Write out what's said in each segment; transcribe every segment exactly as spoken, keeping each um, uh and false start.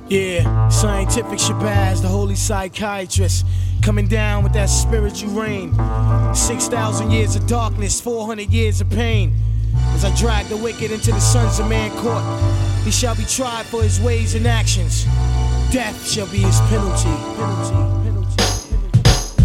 Yeah, scientific Shabazz, the holy psychiatrist, coming down with that spiritual rain. Six thousand years of darkness, four hundred years of pain. As I drag the wicked into the sons of man court, he shall be tried for his ways and actions. Death shall be his penalty. Penalty, penalty, penalty.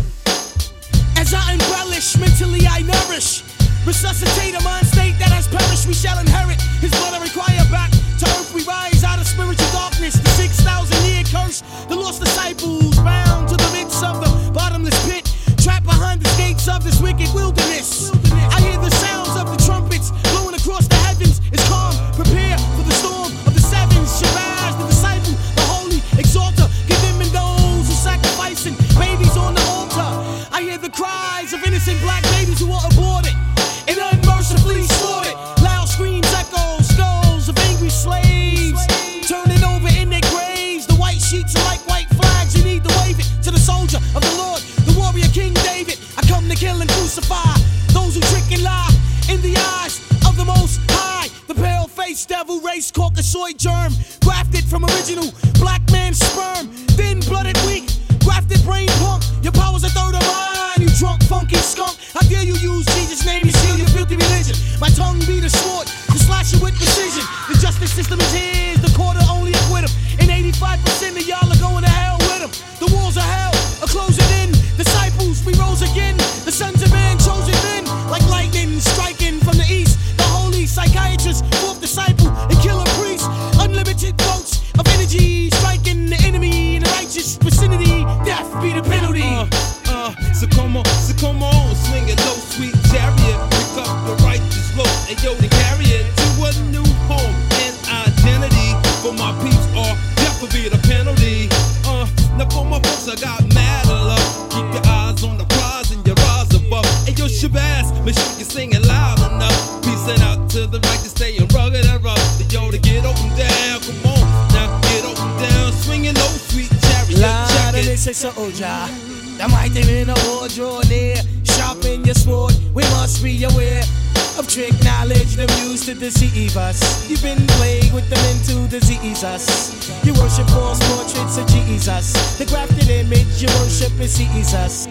As I embellish, mentally I nourish. Resuscitate a mind state that has perished. We shall inherit his blood I require back to earth. We rise out of spiritual darkness. The six thousand year curse. The lost disciples bound to the midst of the bottomless pit, trapped behind the gates of this wicked wilderness. I hear the sounds of the trumpets blowing across the heavens. It's calm, prepare for the storm of the sevens. Shabazz, the disciple, the holy exalter, condemning those who sacrificing babies on the altar. I hear the cries of innocent black babies who are aborted and unmercifully slaughtered. Loud screams echo, skulls of angry slaves turning over in their graves. The white sheets are like white flags. You need to wave it to the soldier of the Lord, the warrior King David. I come to kill and crucify those who trick and lie in the eyes of the Most High. The pale-faced devil race, Caucasoid germ, grafted from original black man's sperm. Thin-blooded weak, grafted brain punk. Your power's a third of mine, you drunk, funky skunk. How dare you use Jesus' name to shield your filthy religion? My tongue be the sword to slash you with precision. The justice system is his, the court will only acquit him. And eighty-five percent of y'all are going to hell with him. The walls of hell are closing in. Disciples, we rose again. The sons of man, chosen men, like lightning striking from the east. The holy psychiatrist, fourth disciple, and killer priest. Unlimited votes of energy, striking the enemy in the righteous vicinity. Death be the penalty. Uh, uh, so come on, so come on, swing it low, sweet chariot. Pick up the righteous load, and yo, to carry it to a new home and identity. For my peeps, or death will be the penalty. Uh, now for my folks, I got mad love. Keep your eyes on the prize and your rise above. And yo, Shabazz, make sure you sing it loud enough. Peace it out to the righteous, staying rugged and rough. And yo, to get open down, come on, now get open down, swinging low, sweet chariot. Lord, Check they it. say so, Oja. That might have been a war draw near. Sharpen your sword, we must be aware of trick knowledge, them used to deceive us. You've been plagued with them into disease us. You worship false portraits of Jesus. The grafted image you worship is Jesus.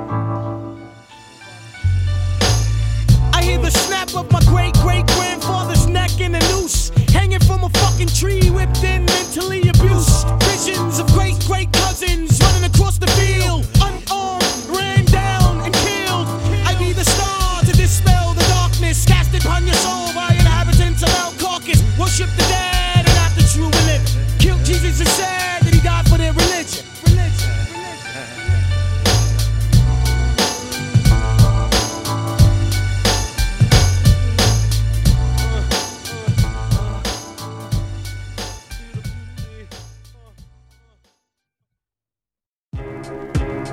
I hear the snap of my great great grandfather